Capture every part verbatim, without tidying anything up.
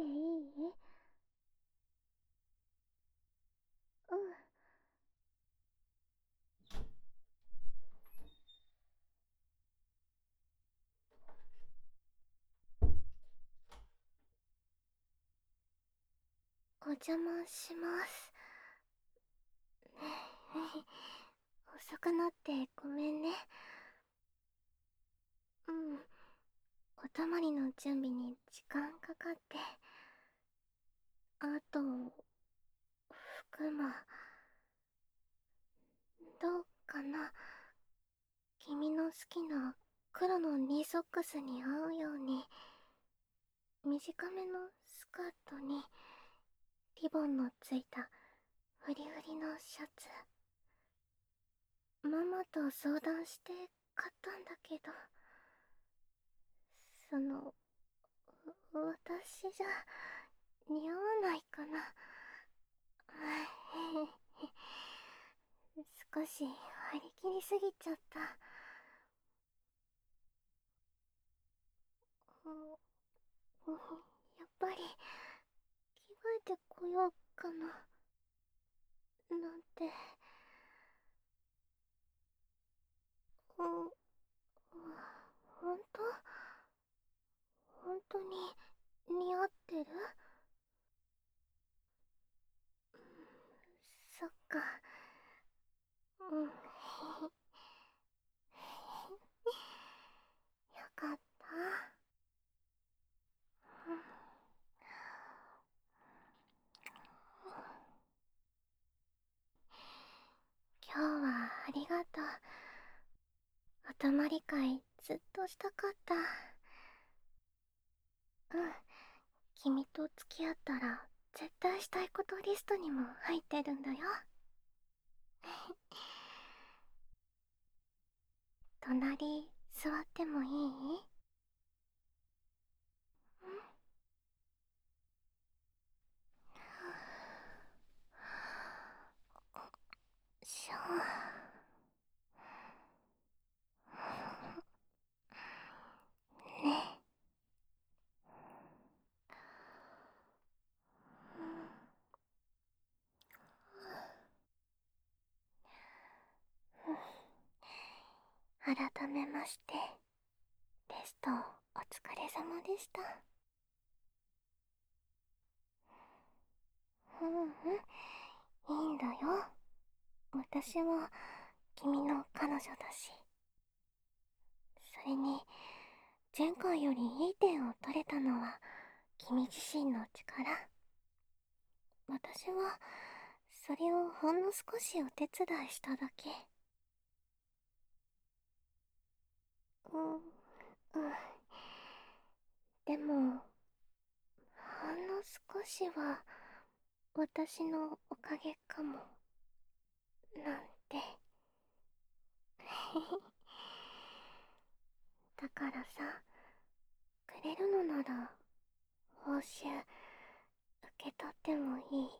いい？うん。お邪魔します。遅くなってごめんね。うん。お泊まりの準備に時間かかって。あと、服も、どうかな。君の好きな黒のニーソックスに合うように、短めのスカートにリボンのついたフリフリのシャツ。ママと相談して買ったんだけど、その、私じゃ似合わないかな。少し張り切りすぎちゃった。うん、やっぱり着替えてこようかななんて。うん、ほんと本当に似合ってる？そっか。うん。よかった。今日はありがとう。お泊まり会ずっとしたかった。うん。君と付き合ったら絶対したいことリストにも入ってるんだよ。隣座ってもいい？しょね。改めましてテストお疲れ様でした。うんうん、いいんだよ。私は君の彼女だし。それに前回よりいい点を取れたのは君自身の力。私はそれをほんの少しお手伝いしただけ。うん、うん。でもほんの少しは私のおかげかもなんて。だからさ、くれるのなら報酬受け取ってもいい？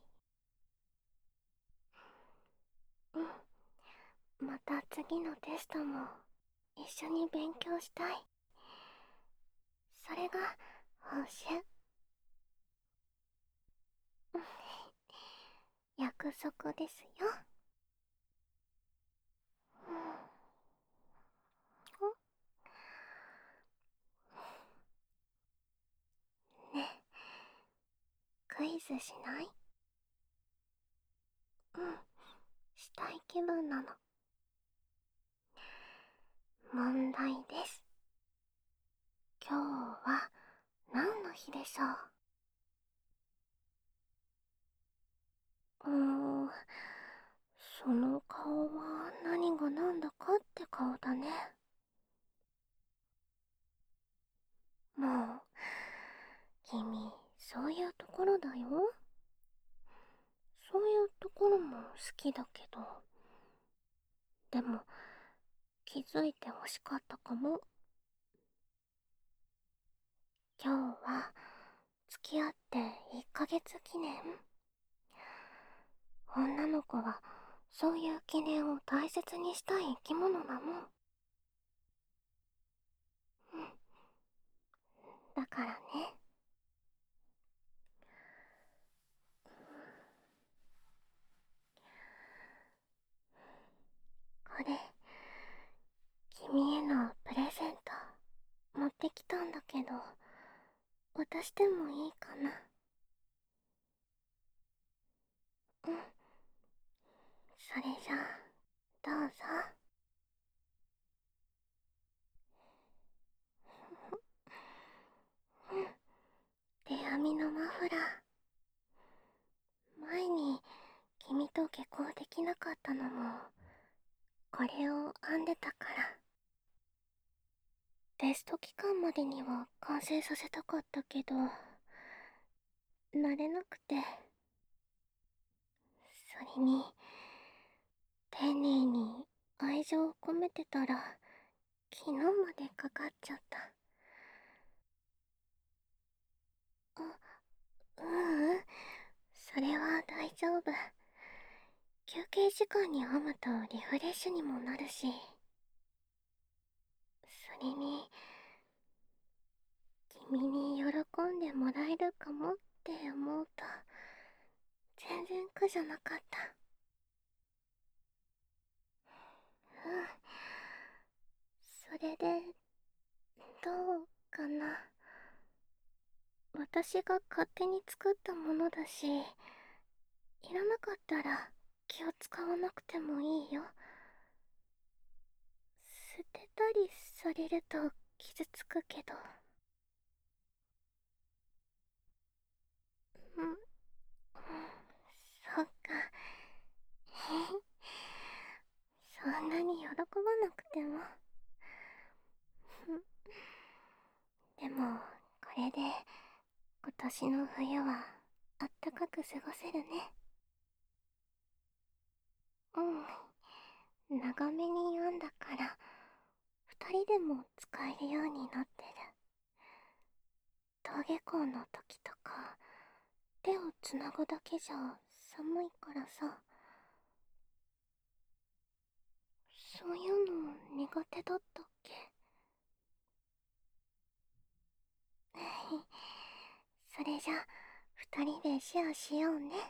うん。また次のテストも一緒に勉強したい。それが報酬。約束ですよ。うん。ねえ、クイズしない？うん、したい気分なの。問題です。今日は何の日でしょう？うーん、その顔は何が何だかって顔だね。もう、君、そういうところだよ。そういうところも好きだけど、でも、気づいて欲しかったかも。今日は、付き合っていっかげつ記念。女の子は、そういう記念を大切にしたい生き物なの。うん。だからね、 渡してもいいかな。うん。それじゃあ、どうぞ。うん。手編みのマフラー。前に君と下校できなかったのも、これを編んでたから。テスト期間までには完成させたかったけど、慣れなくて。それに、丁寧に愛情を込めてたら、昨日までかかっちゃった。あ、ううん、それは大丈夫。休憩時間に編むとリフレッシュにもなるし。それに、君に喜んでもらえるかもって思うと、全然苦じゃなかった。うん。それで、どうかな。私が勝手に作ったものだし、いらなかったら気を使わなくてもいいよ。捨てたりされると傷つくけど。うん、うん、そっか。そんなに喜ばなくても。でも、これで今年の冬はあったかく過ごせるね。うん。長めに編んだから二人でも使えるようになってる。登下校の時とか手をつなぐだけじゃ寒いからさ。そういうの苦手だったっけ？それじゃ二人でシェアしようね。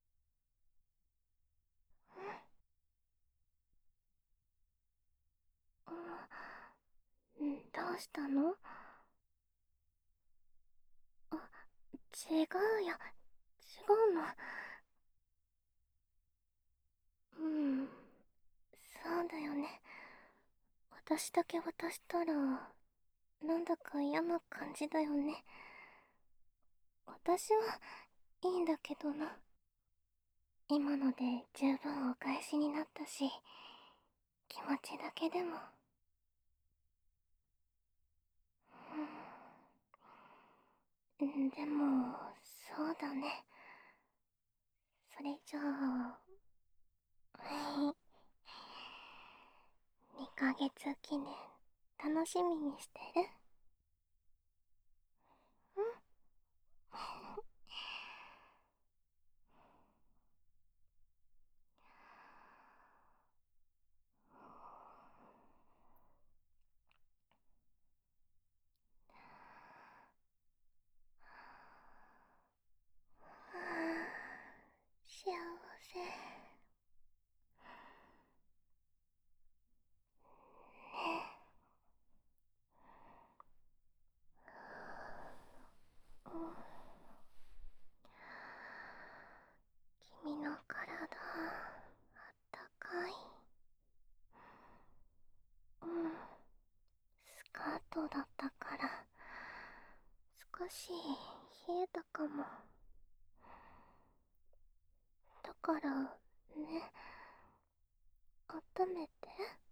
うん、どうしたの？あ、違うよ。違うの。うん、そうだよね。私だけ渡したら、なんだか嫌な感じだよね。私はいいんだけどな。今ので十分お返しになったし、気持ちだけでも。うん、でも、そうだね。それじゃあ、はい。にかげつ記念、楽しみにしてる？うん。幸せ。うん。君の体、あったかい。うん。スカートだったから、少し冷えたかも。だから、ね、温めて。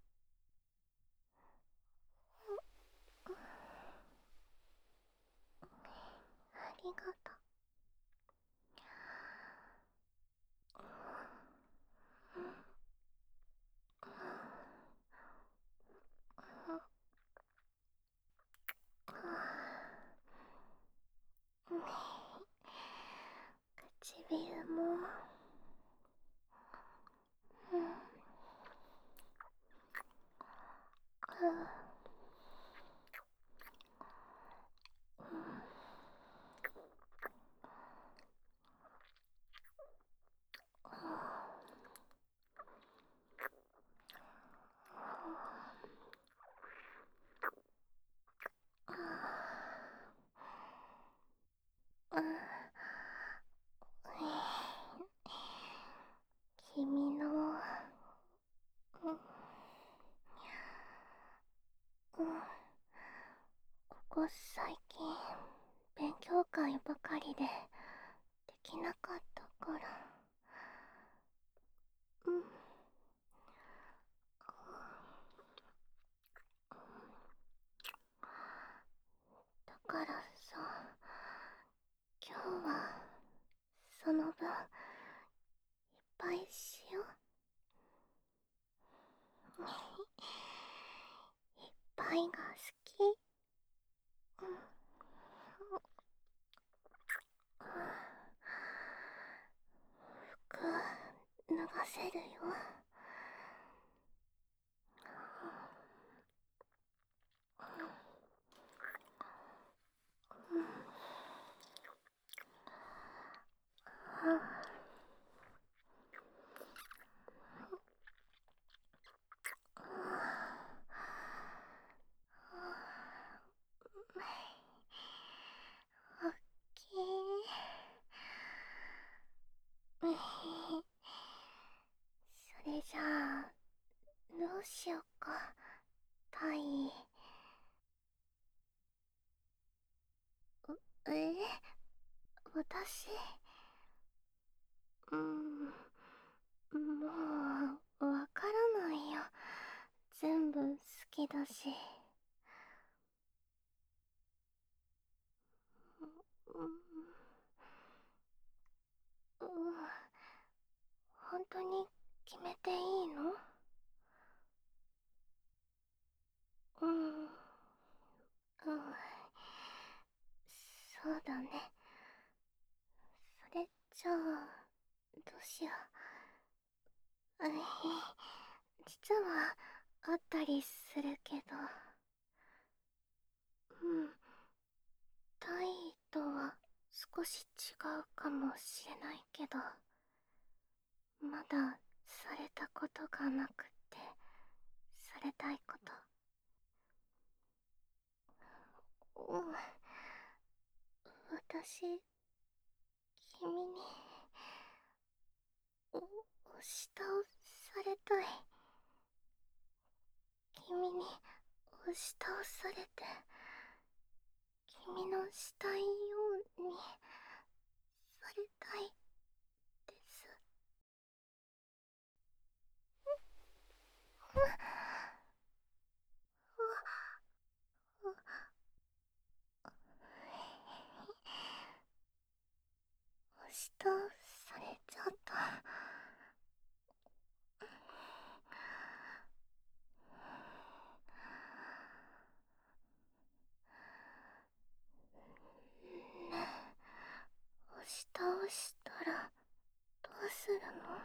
ありがとう。唇も。うん。 うん、ここ最近勉強会ばかりでできなかったから。うん。だからさ、今日はその分いっぱいしよう。いっぱいが好き。うん。服脱がせるよ。おっきい。それじゃあどうしようか、タイ。え、私、うん、もうわからないよ。全部好きだし。うん、うん、本当に決めていいの？うん、うん、そうだね。それじゃあどうしよう。実はあったりするけど。うん、タイとは少し違うかもしれないけど、まだされたことがなくて、されたいこと。うん、私、君にお押し倒されたい。君に押し倒されて、君のしたいようにされたいです。押し倒されちゃった。押し倒したらどうするの？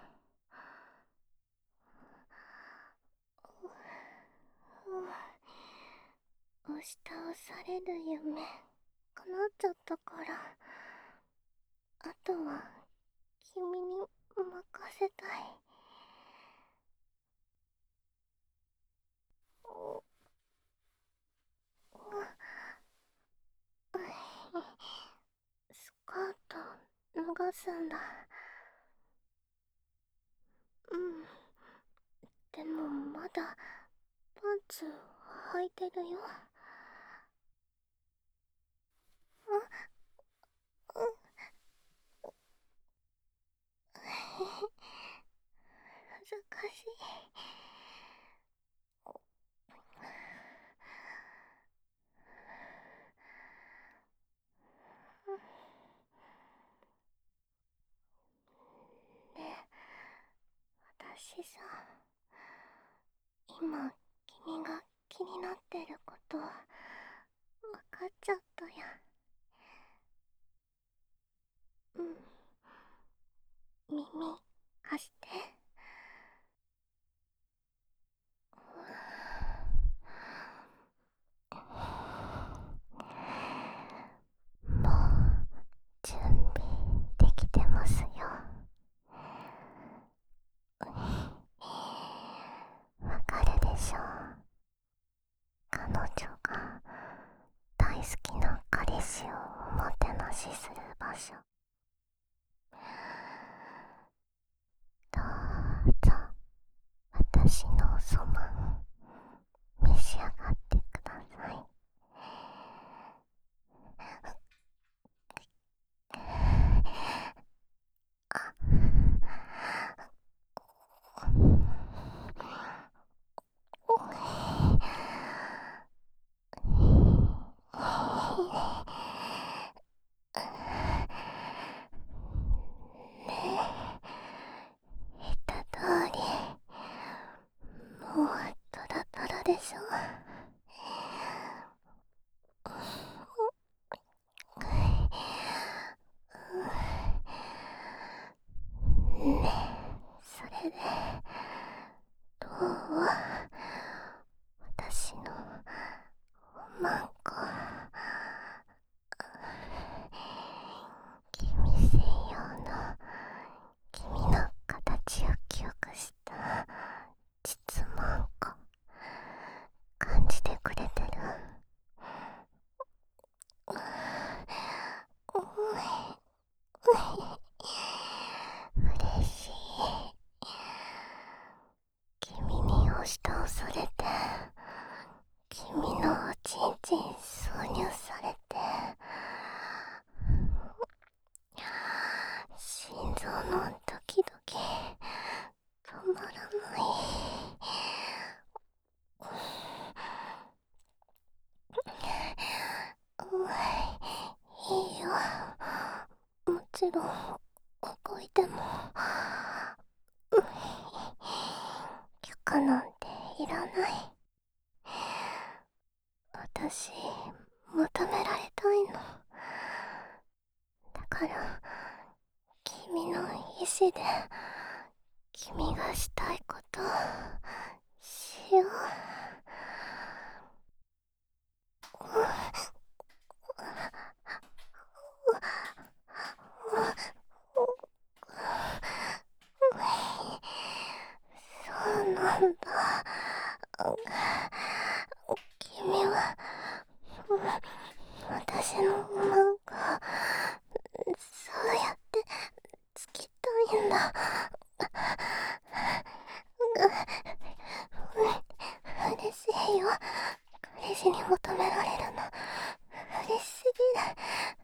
押し倒される夢叶っちゃったから、あとは君に任せたい。スカート脱がすんだ。うん、でもまだパンツ履いてるよ。あ、うん、恥ずかしい。ね、私さ、今君が気になってること分かっちゃったや。うん、耳貸して。もう準備できてますよ。わかるでしょ？彼女が大好きな彼氏をおもてなしする場所。どうぞ私のおそば召し上がってくだをちんちん挿入されて、心臓のドキドキ止まらない。いいよ、もちろん動いても許可なんていらない。私、求められたいの。だから君の意志で君がしたいことしよう。そうなんだ。君は私のなんかそうやってつきたいんだ。嬉しいよ。彼氏に求められるの嬉しすぎる。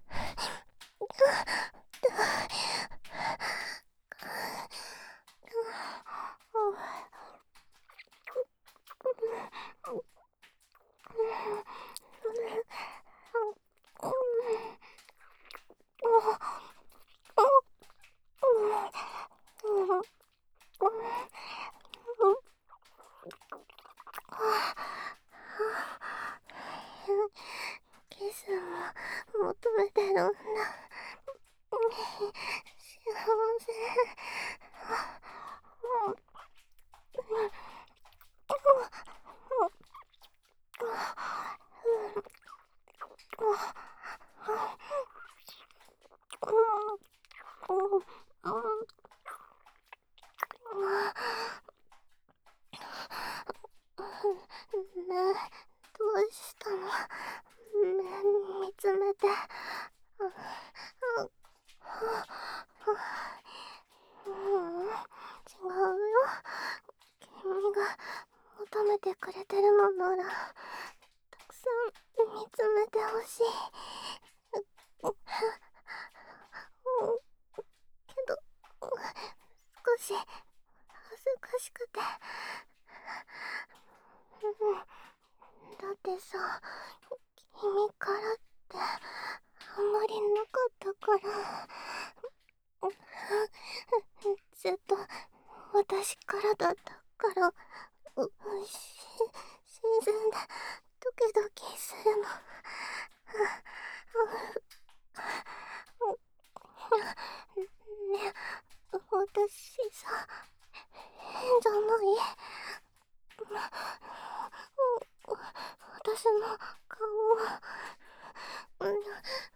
キスも求めてるんだ。幸せ。ねえ、どうしたの？目見つめて。ううん、違うよ。君が求めてくれてるのならたくさん見つめてほしい。けど少し恥ずかしくて。だってさ、君からってあんまりなかったから。ずっと私からだったから、うし沈んでドキドキするの。ねえ、私さ、変じゃない？私の顔は、うん、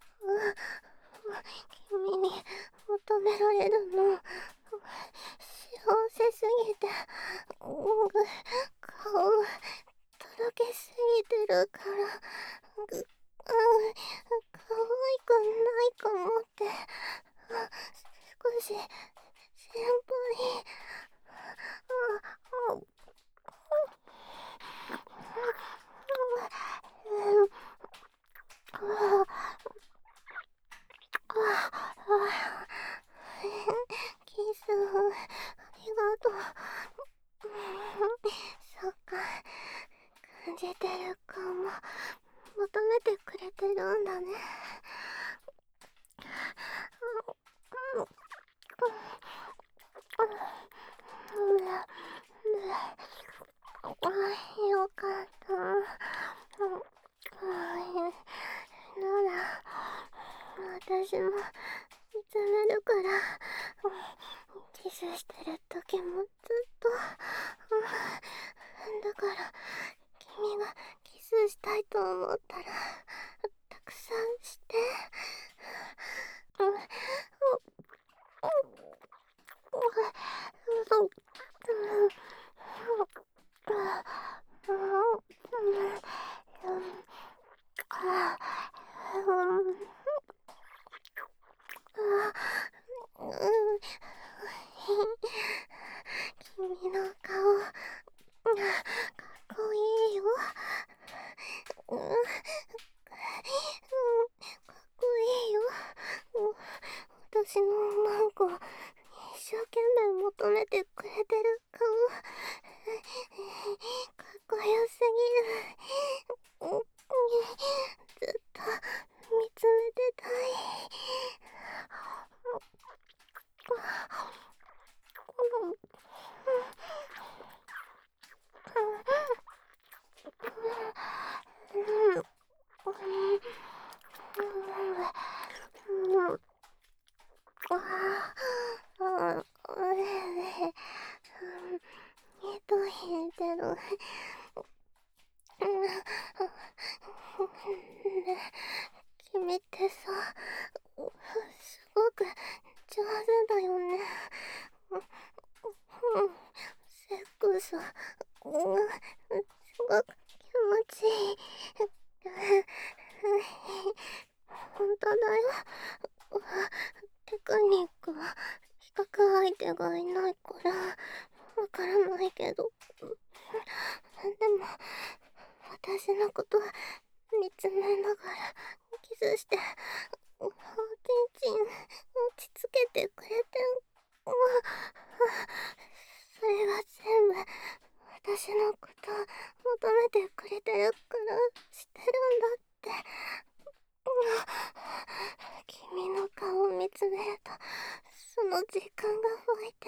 君に求められるの幸せすぎて、うん、顔とろけすぎてるから、ぐ、うん、可愛くないかもって、少し心配。あ、あ、キスありがとう。そっか、感じてるかも。求めてくれてるんだね。よかった。なら私も見つめるから、キスしてる時もずっと。だから君がキスしたいと思ったらたくさんして。君の顔かっこいいよ。 うん、かっこいいよ。私のなんか一生懸命求めてくれてる顔、かっこよすぎる。ずっと見つめてたい。えと言えてる。君ってさ、すごく上手だよね。セックス、すごく気持ちいい。本当だよ。テクニックは比較相手がいないからわからないけど、でも私のこと見つめながらキスしておちんちん落ち着けてくれて、それは全部私のこと求めてくれてるからしてるんだって。君の顔を見つめるとその時間が湧いて、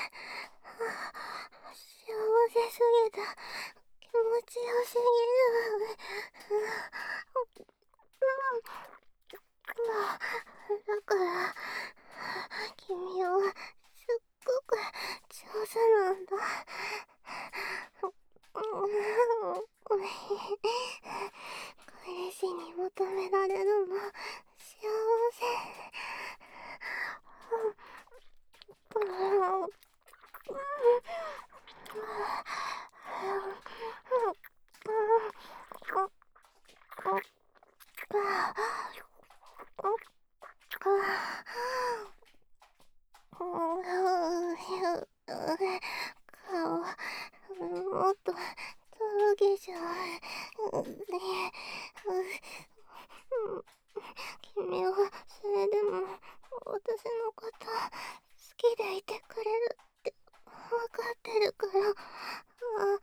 幸せすぎた。気持ちよすぎる。だから君はすっごく上手なんだ。彼氏に求められるの幸せ。顔もっととろけちゃう。君はそれでも私のこと好きでいてくれるって分かってるから、あ、好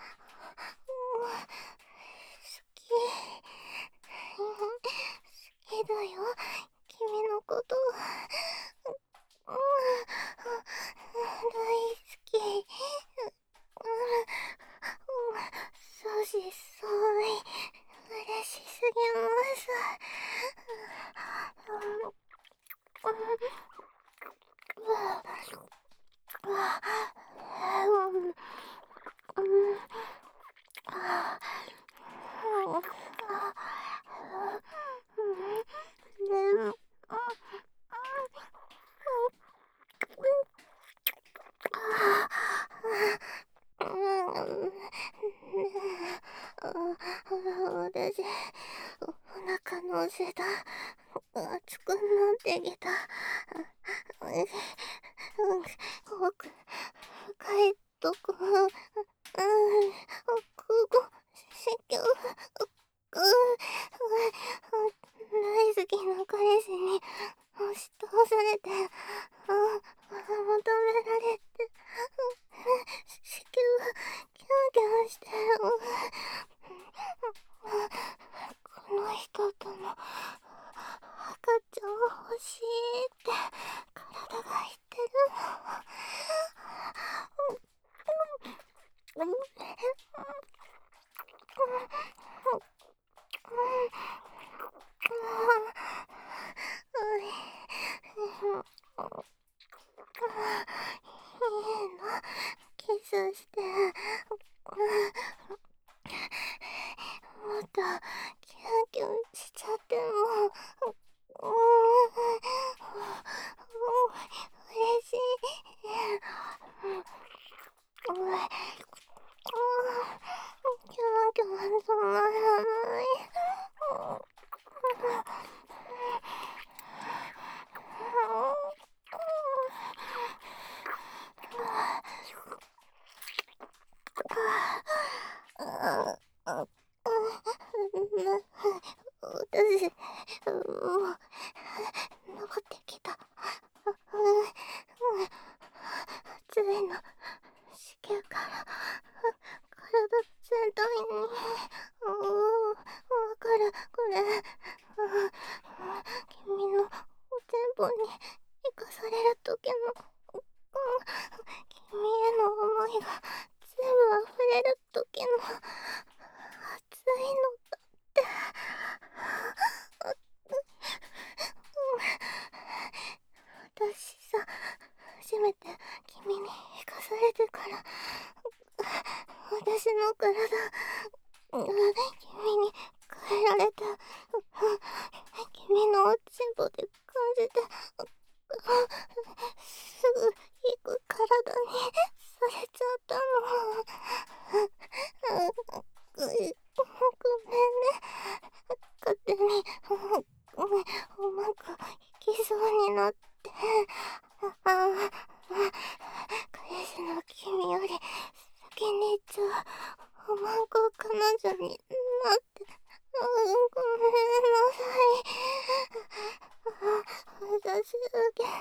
き、好きだよ、君のこと大好き。そうしそうい、嬉しすぎます。私、お腹のせだ。熱くなってきた。奥、深いとこ、うん、ここ、しきょ、大好きな彼氏に押し通されて、あ、求められて、子宮キャンキャンしてる。この人とも赤ちゃん欲しいって体が言ってるの。キスして、もっとキュンキュンしちゃっても、嬉しい。キュンキュン止まらない。 私、もう、登ってきた。暑いの、子宮から、体全体に、わかる、これ。君のおてんぽに生かされる時の、君への思いが全部溢れる時の、熱いのだって。私さ、初めて君に生かされてから、私の体、君に変えられて、君のおちんぽで感じて、すぐ行く体にされちゃったの。ごめんね。勝手に、ごめん、うまくいきそうになって。ああ、彼氏の君より先に行っちゃう。おまんこ彼女になって。ごめんなさい。私だけ。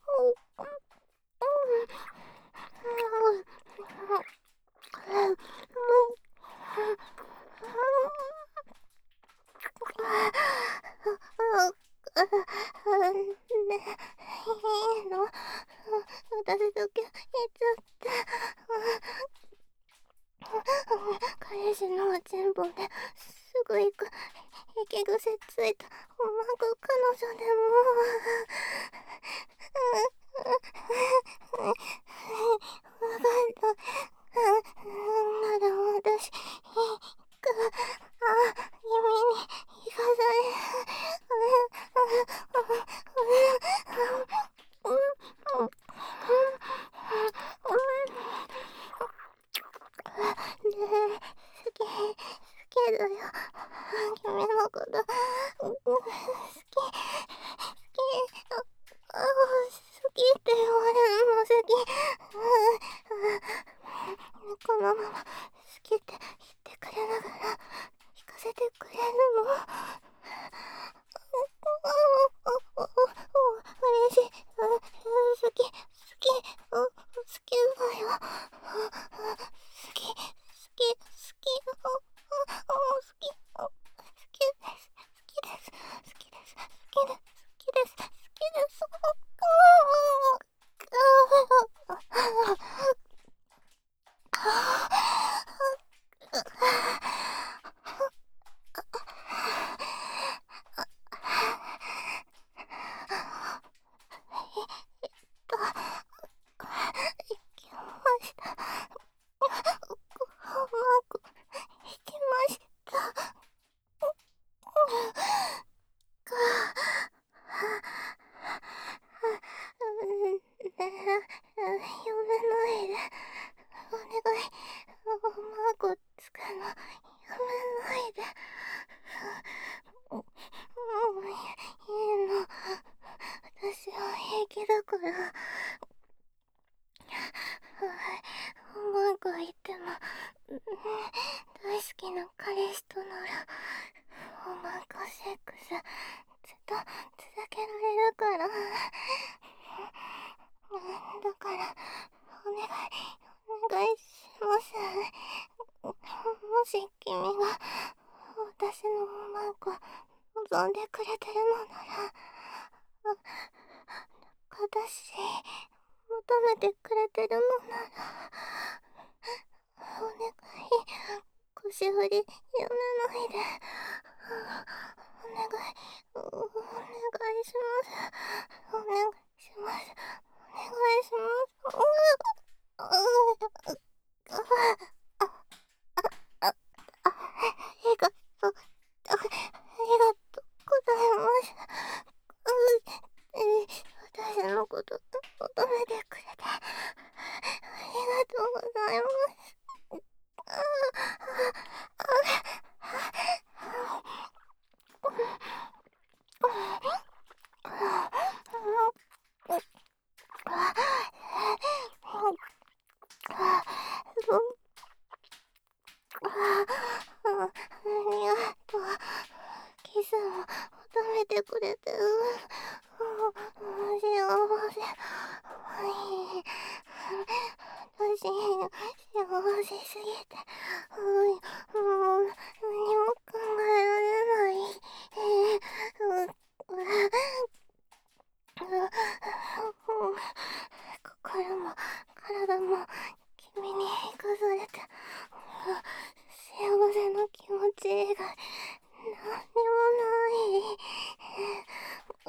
ね、いいの？私だけ言っちゃって。彼氏のおちんぽですぐ行く息癖ついたおまんこ彼女でもわかったなら私かあ君に生かされねえ、好き、好きだよ。君のこと、好き、好き、あ、好きって言われるの好き。このまま好きって言ってくれながら聞かせてくれるの？嬉しい。好き、好き、好きだよ。好き、好き、好き、好き、好きです、好きです、好きです、好きです、好きです、好きです。行きました。うまくいきました。やめないで。お願い。マークつくのやめないで。もういいの。私は平気だから。うまくいっても大好きな彼氏とならおまんこセックスずっと続けられるから。だからお願いお願いします。もし君が私のおまんこ望んでくれてるのなら、私求めてくれてるのならお願い、腰振りやめないで。お願い、お願いします。お願いします。お願いします。ありがとう。ありがとうございます。私のこと求めてくれてありがとうございます。 いつも求めてくれてる。幸せ。はい。私、幸せすぎて、もう何も考えられない。えー、心も体も君に生かされて、幸せな気持ち以外何にもない。うん、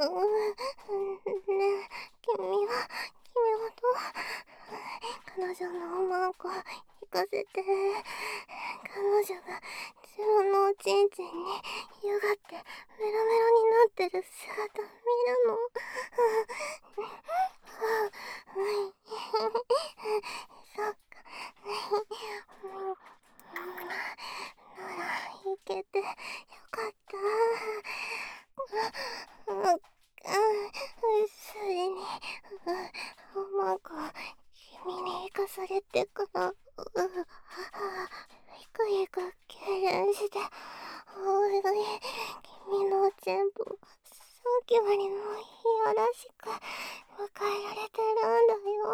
ねえ、君は、君はどう彼女のおまんこ行かせて、彼女が自分のおちんちんにゆがってメロメロになってる姿見るの。そっか。なら行けてよかった。それに、おまんこ君に生かされてから、ひくひく痙攣して、おいおい、君の全部さっきまでのいやらしく迎えられてるんだよ。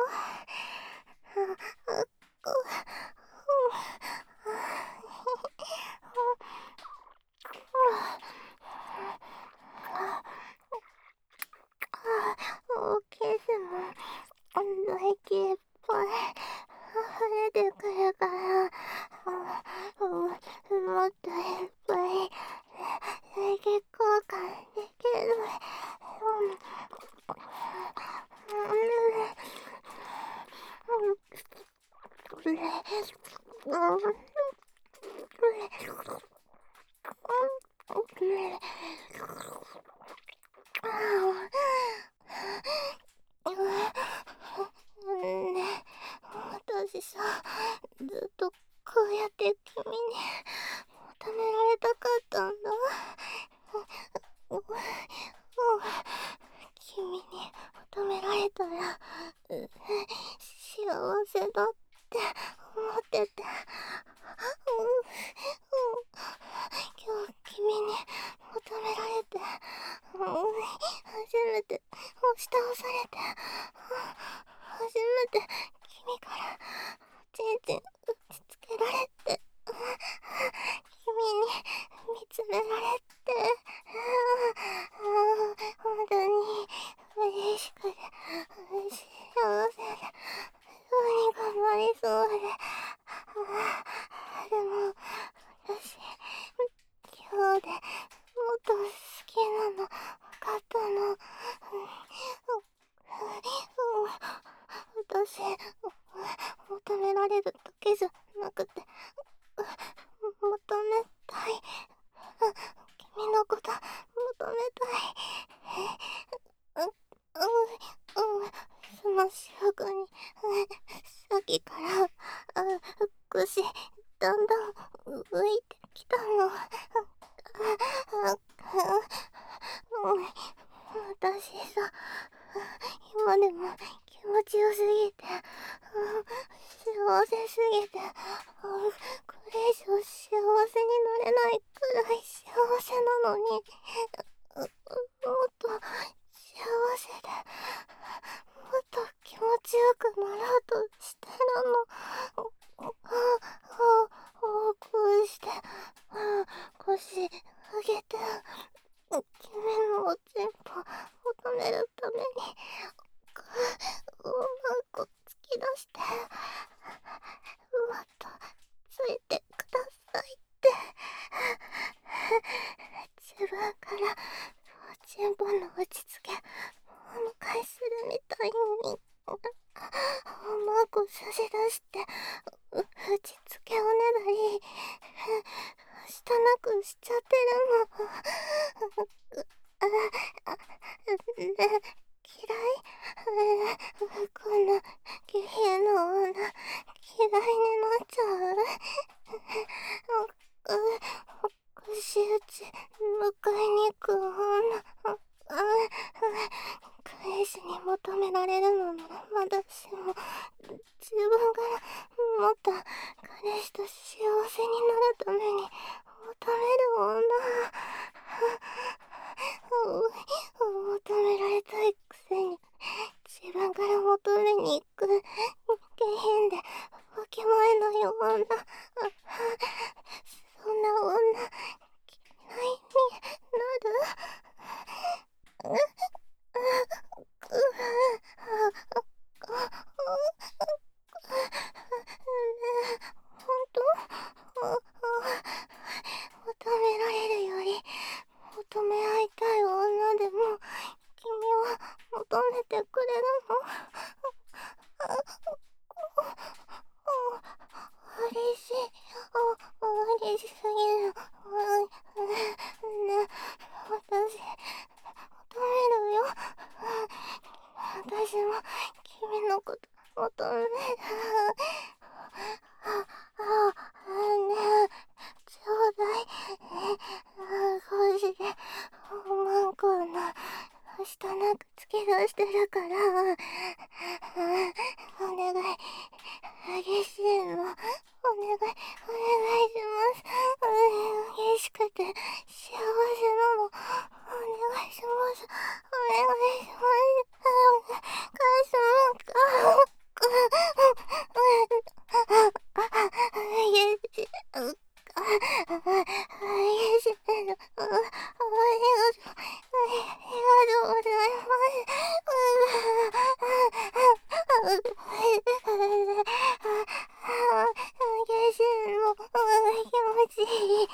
おけずも唾液いっぱい溢れてくるから、もっといっぱい唾液交換できる。ねえ、私さ、ずっとこうやって君に求められたかったんだ。君に求められたら幸せだって思ってて、今日君に求められて初めて押し倒されて、初めて君からちんちん打ちつけられて、君に見つめられて、本当に嬉しくて幸せで、どうにかなりそうで、でも私今日でもっと好きなの分かったの。私求められるだけじゃなくて求めたい。君のこと求めたい。その瞬間にさっきから腰だんだん浮いてきたの。私さ、今でも気持ちよすぎて、幸せすぎて、これ以上幸せになれないくらい幸せなのに、もっと幸せで、もっと気持ちよくなろうとしてるの。こうして腰上げて君のおちんぽ求めるためにうまく突き出して、もっとついてくださいって、自分からおちんぽの打ちつけお迎えするみたいにうまく差し出して打ちつけをねだりしたなくしちゃってるの。ね、嫌い、こんな下品な女嫌いになっちゃう。串打ち迎えに行く女、彼氏に求められるのならまだしも、自分がもっと彼氏と幸せになるために求める女、 てくれるの？嬉しい。嬉しすぎる。ね、私、求めるよ。私も君のこと求める。ねえ、ちょうだい。少しで、マンコの下なんか突き出してるから。お願い。激しいの。お願い、お願いします。激しくて幸せなの。お願いします。お願いします。返すもんか。激しい。激しい。ありがとう。ありがとうございます。激しいの。気持ちいい。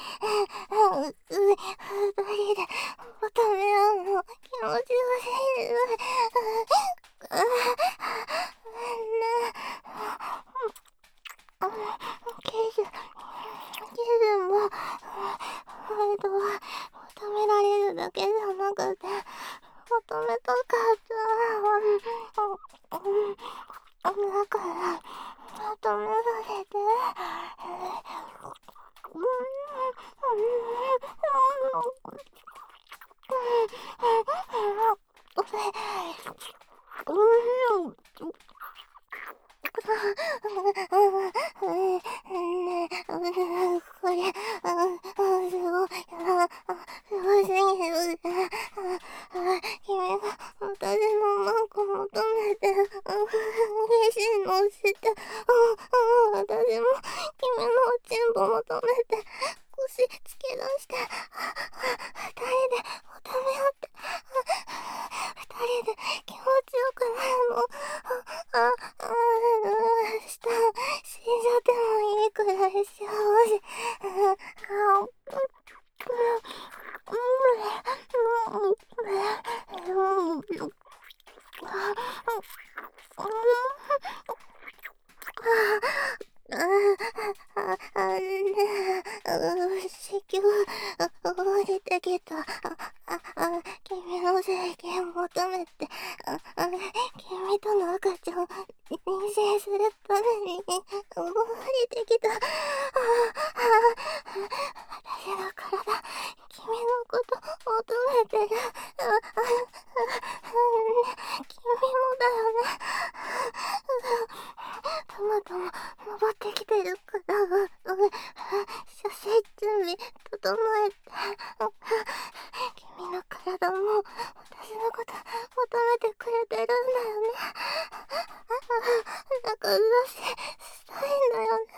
二人で求め合うの気持ちよすぎる。ねえ、ケイジュ、ケイジュも、本当は求められるだけじゃなくて、求めたかった。だから、求められて、うん、うん、これ、すごい、すごすぎる。君が私のマンコ求めて、嬉しいのを知って、私も君のおちんぽ求めて、腰突き出して、二人で求め合って、二人で気持ちよくなるの。あ、あ、した死んじゃってもいいくらい幸せ。子宮降りてきた。君の整形を求めて、君との赤ちゃんを妊娠するために降りてきた。私の体、君のこと求めてる。君もだよね。トマトも登ってきてるから、射精準備整えて。君の体も私のこと求めてくれてるんだよね。だから私したいんだよね。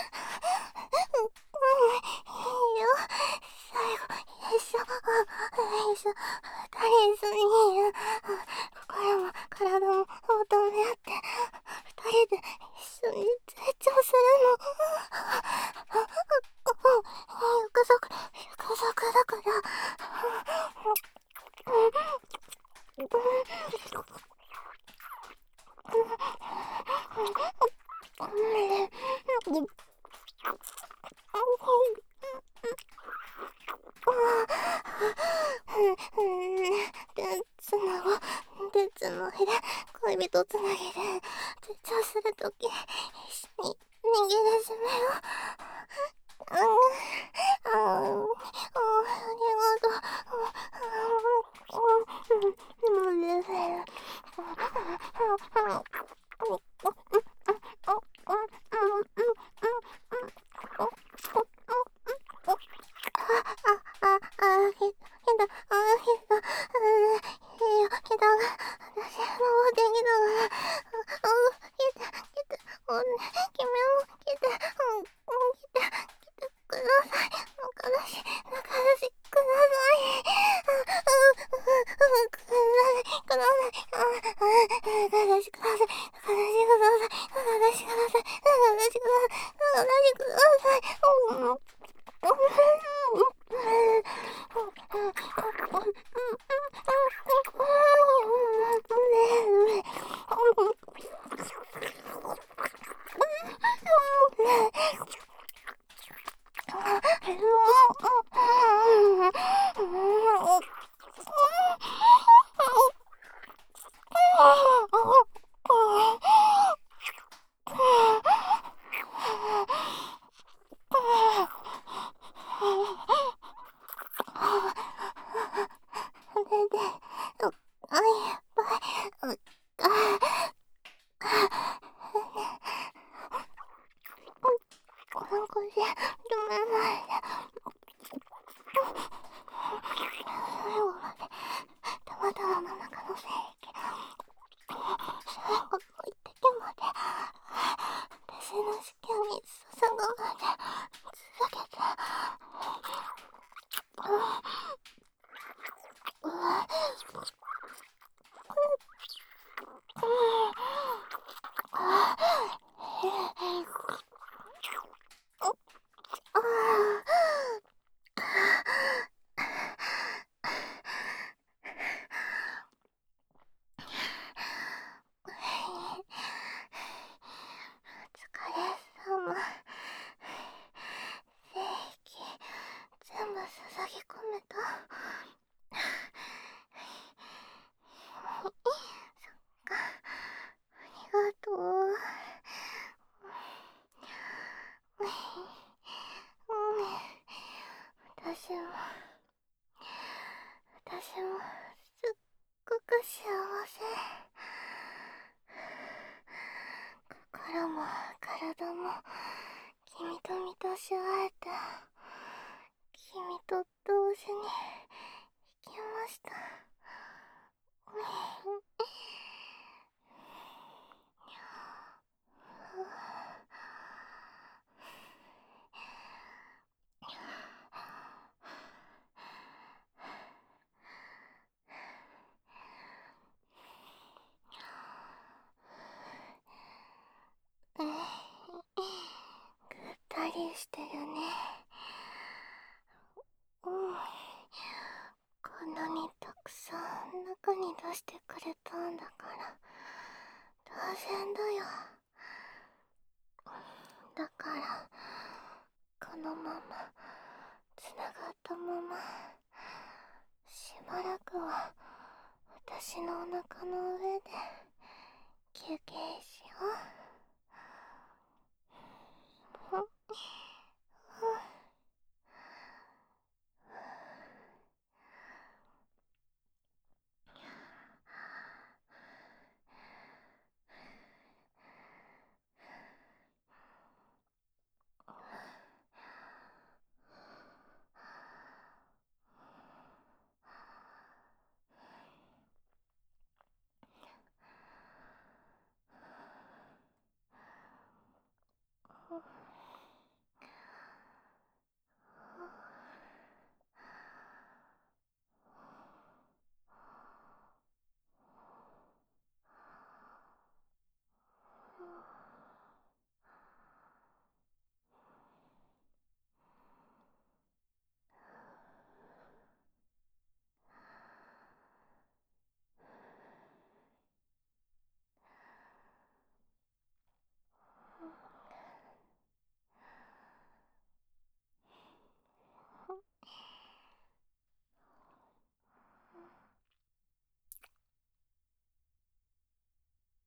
いいよ。最後一緒、一緒、二人一緒に心も体も求め合って、二人で一緒に成長するの。約束、約束だから。手つなご、手つないで、恋人つなぎで、成長するとき、一緒に逃げ出しめよ。あ、あ、あ、ありがとう。もうね、あ、あ、ひ、ひだ、あ、ひだ、いいよ、ひだが、私のお手きだが、あ、来て、来て、おね、君も来て、うん、来て、来てください。仲良し、仲良しください。あ、あ、ください、ください。あ、あ、仲良しください。仲良しください。仲良しください。仲良しください。仲良しください。うん。 最後の一滴まで私の子宮に注ぐまで続けて。うわお疲れ様。精液全部注ぎ込めた。そっか、ありがとう。私も私もすっごく幸せ。心も体も君と満たし合えて、君と同時に生きました。ぐったりしてるね。うん、こんなにたくさん中に出してくれたんだから当然だよ。だからこのままつながったまましばらくは私のお腹の上で休憩